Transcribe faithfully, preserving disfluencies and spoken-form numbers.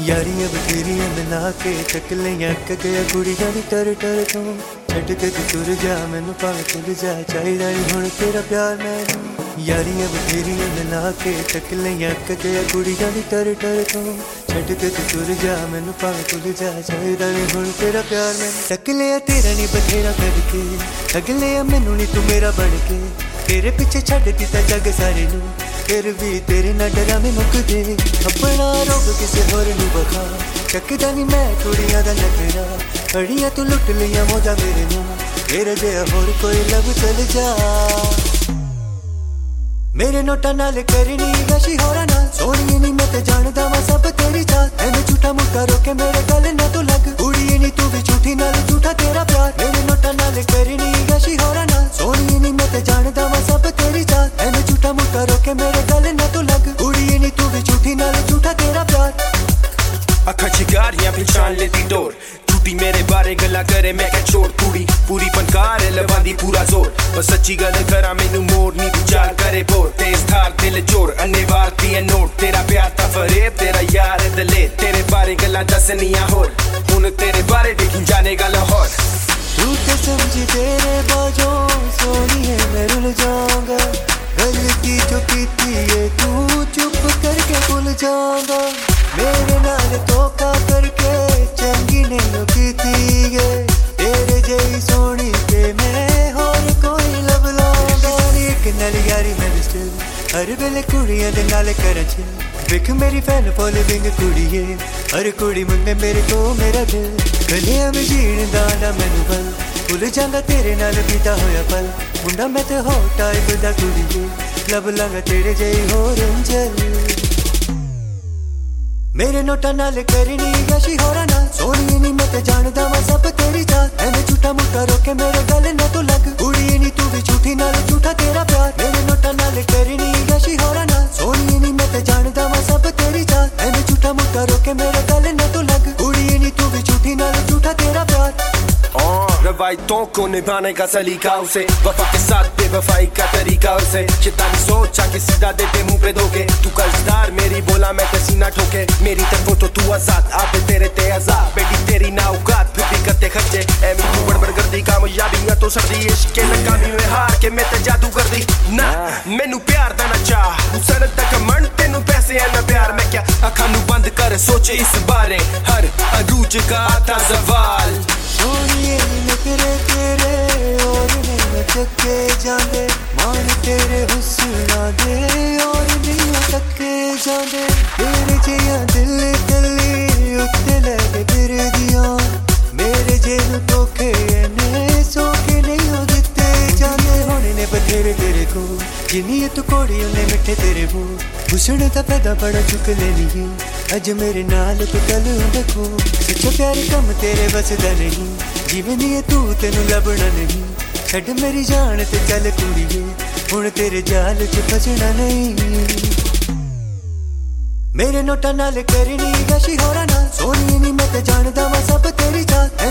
यारियां बथेरियां मिला के तक लिया गया कुड़ियां दी टर टर तो छड़ के तू तुर जा मैनू भावें भुल जा चाहिदा नहीं हुण तेरा प्यार मैनू। यारियां बथेरियां मिला के तक लिया गया कुड़ियां दी टर टर तो छड़ के तू तुर जा मैनू भावें भुल जा चाहिदा नहीं हुण तेरा प्यार मैनू। तक लिया तेरा नहीं बथेरा करके ठग लिया मैनू नहीं तू मेरा बन के तेरे पिछे छड़ दिता जग सारे नू फिर भी तेरे ना डरा में मुक दे अपना रोग किसे होर नू बखा चकदा नहीं मैं कुड़ियां दा नखरा अड़ियां तू लुट लिया मौजा मेरे नू तेरे जे होर कोई लब चल जा। मेरे नोटा नाल करनी वैसी होरा ना सोनी नहीं मैं ते जानदा वा सब तेरी चाल एने झूठा मुक्का रोके मेरे गल ना तू लग कुड़ी नहीं तू भी झूठी नाल झूठा तेरा प्यार। मेरे नोटा नाल करनी वैसी होरा ना सोनी नहीं मैं ते जानदा वा सब तेरी चाल एने झूठा मुक्का रोके मेरे गल ना तू लग कुड़ी नहीं तू भी झूठी नाल झूठा तेरा प्यार। अखा चिगारियां पहचान लेती डोर झूठी मेरे बारे गल्ला करे मैं क्या छोड़ कुड़ी पूरी फनकार है लवांदी पूरा जोर बस सच्ची गल करा मैनू मोड़ नी विचार करे बोर तेज धार दिल चोर अन्ने वार दी नोट तेरा प्यार ता फरेब तेरा यार दले तेरे बारे गल्ला दसनियां होर हुन तेरे बारे देखी जानेगा लाहौर। तू तो समझी तेरे बाजों सोनी है मैं रुल जाऊंगा गलती जो कीती है तू चुप करके भूल जाऊंगा मेरे नाल धोखा करके चंगी नहीं कीती है तेरे जई सोनी ते मैं होर कोई लब लाऊंगा। एक नाल यारी मैं स्टिल हर वेले कुड़ियां दे नाल करा चिल देख मेरी फैन फॉलोइंग कुड़ी है हर कुड़ी मंगे मेरे को मेरा दिल गलियां में जीण दांडा मैनू बल भुल जांदा तेरे नाल बीता होया पल मुंडा मैं ते हो टाइप दा कुड़ी है लब लांगा तेरे जई होर अंजल। मेरे नोटा नाल करनी वैसी होरा ना सोनी नहीं मैं ते जानदा वा सब तेरी चाल एने झूठा मुक्का रोके मेरे गल ना तू लग कुड़ी नहीं तू भी झूठी नाल झूठा तेरा प्यार। मेरे नोटा नाल करनी वैसी होरा ना सोनी नहीं मैं ते जानदा वा सब तेरी चाल एने झूठा मुक्का रोके मेरे गल ना तू लग कुड़ी नहीं तू भी झूठी नाल झूठा तेरा प्यार। रवायतों को निभाने का सलीका उसे वफा के साथ बेवफाई का तरीका उसे शैतानी सोचा कि सीधा देते मुंह पे धोखे तू कर्जदार मेरी बोला मैं ते सीना ठोके मेरी तरफों तो तू आजाद आप तेरे ते आजाद बेटी तेरी ना औकात फिर भी करते खर्चे एमी तू बड़बड़ कर दी कामयाबियां तो सर्दी इश्क के नकामी में हार के मैं ते जादू कर दी ना मैनू प्यार दा ना चाह हुसन तक मन तेनू पैसे है ना प्यार मैं क्या अखां नू बंद कर सोचे इस बारे हर अरूज का आता सवाल। सोनिए नखरे तेरे और नहीं चक्के जांदे मान तेरे हुस्ना दे और नहीं चक्के जांदे तेरे जिया दिल तली उत्ते लगे फिर दिया मेरे जेल धोखे ने सोखे नहीं हो दिते जांदे होने ने बथेरे तेरे को जिन्नी तू कोड़ी उन्हें मिठे तेरे वो हुस्न दा पैदा बड़ा चुक लेनी अज मेरे नाल तू कल देखो सच्चा प्यार कम तेरे बसदा नहीं जिवें दी तू तेनू लभना नहीं छड़ मेरी जान ते चल कुड़िए हुण तेरे जाल च फसना नहीं। मेरे नोटा नाल करनी वैसी होरा ना सोनी नहीं मैं ते जानदा वा सब तेरी चाल